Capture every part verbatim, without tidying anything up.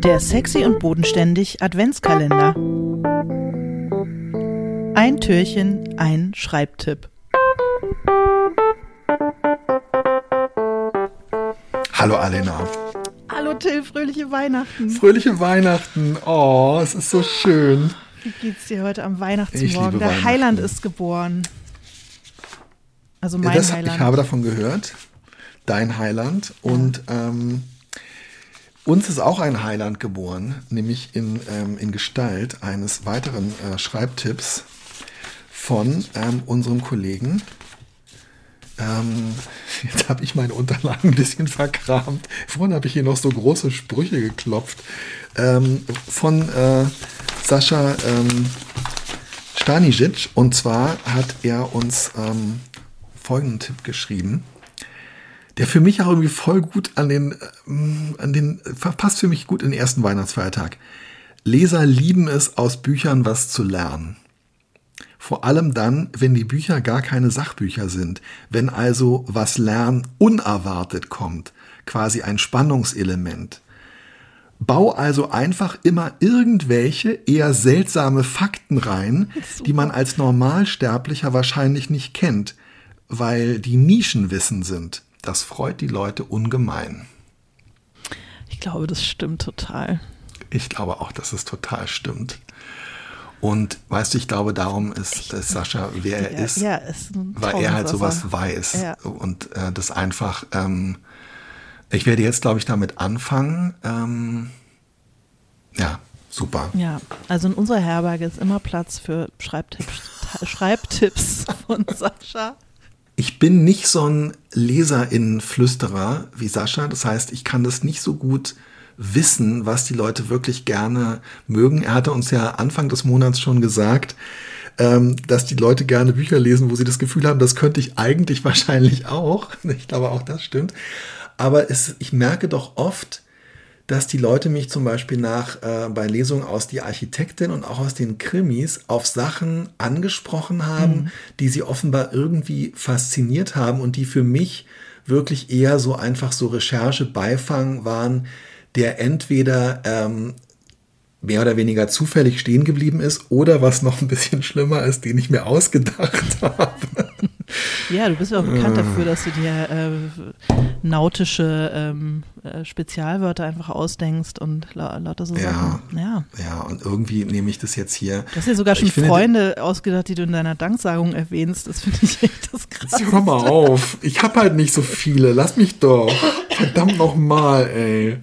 Der Sexy und Bodenständig Adventskalender. Ein Türchen, ein Schreibtipp. Hallo Alena. Hallo Till, fröhliche Weihnachten. Fröhliche Weihnachten. Oh, es ist so schön. Wie geht's dir heute am Weihnachtsmorgen? Ich liebe Der Weihnachten. Heiland ist geboren. Also mein das, Heiland. Ich habe davon gehört. Dein Heiland. Ja. Und ähm, uns ist auch ein Heiland geboren, nämlich in, ähm, in Gestalt eines weiteren äh, Schreibtipps von ähm, unserem Kollegen. Ähm, jetzt habe ich meine Unterlagen ein bisschen verkramt. Vorhin habe ich hier noch so große Sprüche geklopft. Ähm, von äh, Sascha ähm, Stanisic. Und zwar hat er uns ähm, folgenden Tipp geschrieben, der für mich auch irgendwie voll gut an den, äh, an den, passt für mich gut in den ersten Weihnachtsfeiertag. Leser lieben es, aus Büchern was zu lernen. Vor allem dann, wenn die Bücher gar keine Sachbücher sind, wenn also was Lernen unerwartet kommt, quasi ein Spannungselement. Bau also einfach immer irgendwelche eher seltsame Fakten rein, die man als Normalsterblicher wahrscheinlich nicht kennt, weil die Nischenwissen sind. Das freut die Leute ungemein. Ich glaube, das stimmt total. Ich glaube auch, dass es total stimmt. Und weißt du, ich glaube, darum ist, ist Sascha, wer er ja, ist, ja, ist weil er halt sowas weiß. Ja. Und äh, das einfach, ähm, ich werde jetzt, glaube ich, damit anfangen. Ähm, ja, super. Ja, also in unserer Herberge ist immer Platz für Schreibtipps, Schreibtipps von Sascha. Ich bin nicht so ein LeserInnen-Flüsterer wie Sascha. Das heißt, ich kann das nicht so gut wissen, was die Leute wirklich gerne mögen. Er hatte uns ja Anfang des Monats schon gesagt, ähm, dass die Leute gerne Bücher lesen, wo sie das Gefühl haben, das könnte ich eigentlich wahrscheinlich auch. Ich glaube auch, das stimmt. Aber es, ich merke doch oft, dass die Leute mich zum Beispiel nach äh, bei Lesungen aus Die Architektin und auch aus den Krimis auf Sachen angesprochen haben, mhm. die sie offenbar irgendwie fasziniert haben und die für mich wirklich eher so einfach so Recherche-Beifang waren, der entweder ähm, mehr oder weniger zufällig stehen geblieben ist oder was noch ein bisschen schlimmer ist, den ich mir ausgedacht habe. Ja, du bist ja auch bekannt dafür, dass du dir äh, nautische ähm, äh, Spezialwörter einfach ausdenkst und la- lauter so ja, Sachen. Ja. ja, und irgendwie nehme ich das jetzt hier. Du hast ja sogar schon finde, Freunde ausgedacht, die du in deiner Danksagung erwähnst. Das finde ich echt das Krasse. Jetzt hör mal auf. Ich habe halt nicht so viele. Lass mich doch. Verdammt nochmal, ey.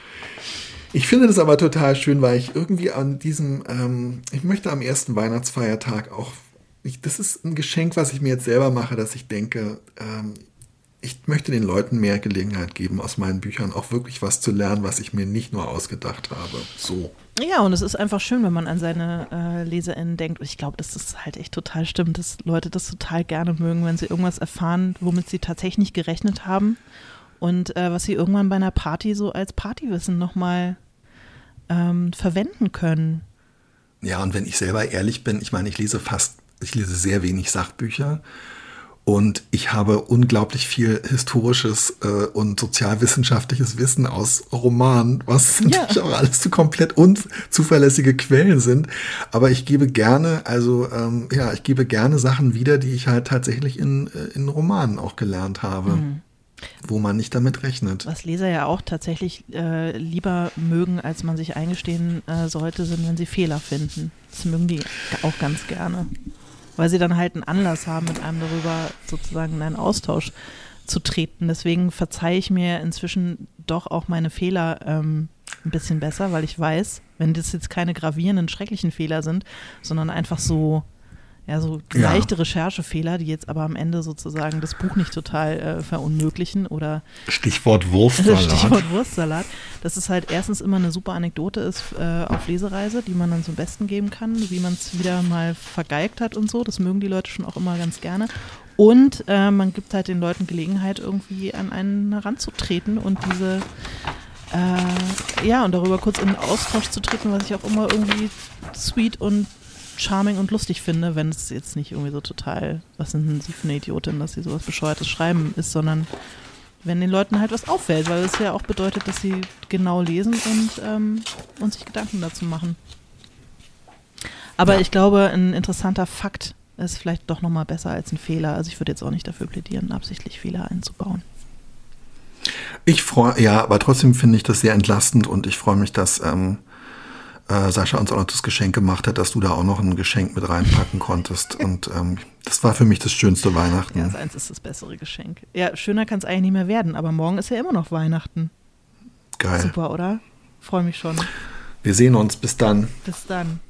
Ich finde das aber total schön, weil ich irgendwie an diesem, ähm, ich möchte am ersten Weihnachtsfeiertag auch, ich, das ist ein Geschenk, was ich mir jetzt selber mache, dass ich denke, ähm, ich möchte den Leuten mehr Gelegenheit geben, aus meinen Büchern auch wirklich was zu lernen, was ich mir nicht nur ausgedacht habe. So. Ja, und es ist einfach schön, wenn man an seine äh, LeserInnen denkt. Und ich glaube, dass das halt echt total stimmt, dass Leute das total gerne mögen, wenn sie irgendwas erfahren, womit sie tatsächlich nicht gerechnet haben und äh, was sie irgendwann bei einer Party so als Partywissen nochmal ähm, verwenden können. Ja, und wenn ich selber ehrlich bin, ich meine, ich lese fast, ich lese sehr wenig Sachbücher. Und ich habe unglaublich viel historisches äh, und sozialwissenschaftliches Wissen aus Romanen, was ja. natürlich auch alles zu komplett unzuverlässige Quellen sind. Aber ich gebe gerne, also ähm, ja, ich gebe gerne Sachen wieder, die ich halt tatsächlich in, in Romanen auch gelernt habe, mhm. wo man nicht damit rechnet. Was Leser ja auch tatsächlich äh, lieber mögen, als man sich eingestehen äh, sollte, sind, wenn sie Fehler finden. Das mögen die auch ganz gerne. Weil sie dann halt einen Anlass haben, mit einem darüber sozusagen in einen Austausch zu treten. Deswegen verzeihe ich mir inzwischen doch auch meine Fehler ähm, ein bisschen besser, weil ich weiß, wenn das jetzt keine gravierenden, schrecklichen Fehler sind, sondern einfach so, ja, so leichte ja. Recherchefehler, die jetzt aber am Ende sozusagen das Buch nicht total äh, verunmöglichen oder Stichwort Wurstsalat. Stichwort Wurstsalat. Dass es halt erstens immer eine super Anekdote ist äh, auf Lesereise, die man dann zum Besten geben kann, wie man es wieder mal vergeigt hat und so. Das mögen die Leute schon auch immer ganz gerne. Und äh, man gibt halt den Leuten Gelegenheit, irgendwie an einen heranzutreten und diese äh, ja, und darüber kurz in den Austausch zu treten, was ich auch immer irgendwie sweet und charming und lustig finde, wenn es jetzt nicht irgendwie so total, was sind denn Sie für eine Idiotin, dass sie sowas Bescheuertes schreiben ist, sondern wenn den Leuten halt was auffällt, weil es ja auch bedeutet, dass sie genau lesen und, ähm, und sich Gedanken dazu machen. Aber ja. Ich glaube, ein interessanter Fakt ist vielleicht doch nochmal besser als ein Fehler. Also ich würde jetzt auch nicht dafür plädieren, absichtlich Fehler einzubauen. Ich freue, ja, aber trotzdem finde ich das sehr entlastend und ich freue mich, dass ähm, äh, Sascha uns auch noch das Geschenk gemacht hat, dass du da auch noch ein Geschenk mit reinpacken konntest. Und ähm, das war für mich das schönste Weihnachten. Ja, das eins ist das bessere Geschenk. Ja, schöner kann es eigentlich nicht mehr werden, aber morgen ist ja immer noch Weihnachten. Geil. Super, oder? Freue mich schon. Wir sehen uns. Bis dann. Bis dann.